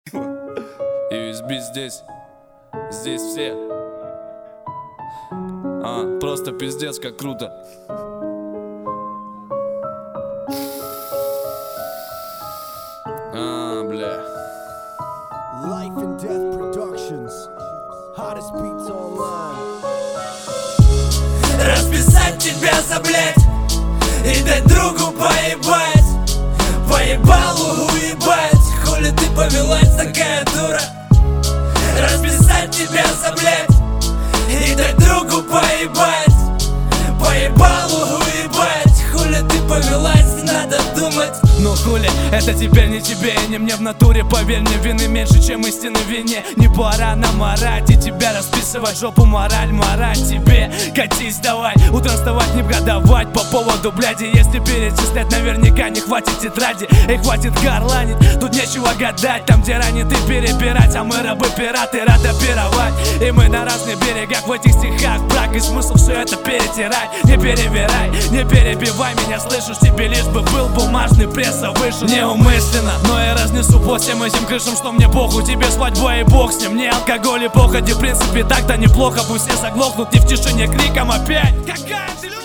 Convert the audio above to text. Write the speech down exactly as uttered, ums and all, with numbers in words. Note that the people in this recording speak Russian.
ю эс би здесь, здесь все. А, просто пиздец, как круто. А, бля. Life and Death Productions. Hottest beats online. Расписать тебя за блять и дать другу поебать. Поебалу уебать. Хули ты повелась, такая дура. Расписать тебя за блять и дать другу поебать. Поебалу уебать. Хули ты повелась, надо думать. Ну хули, это теперь не тебе и не мне в натуре. Поверь мне, вины меньше, чем истины в вине. Не пора нам орать и тебя расписывать. Жопу мораль, мораль тебе. Катись давай, утром вставать не годовать. По поводу бляди, если перечислять, наверняка не хватит тетради. И хватит горланить, тут нечего гадать. Там где ранит и перебирать, а мы рабы-пираты, рада пировать. И мы на разных берегах в этих стихах. Брак и смысл все это перетирать. Не перевирай, не перебивай меня, слышишь? Тебе лишь бы был бумажный пресс выше. Неумышленно, но я разнесу по всем этим крышам, что мне похуй. Тебе свадьба и бог с ним. Мне алкоголь и похоти, в принципе так-то неплохо. Пусть все заглохнут, не в тишине криком опять. Какая ты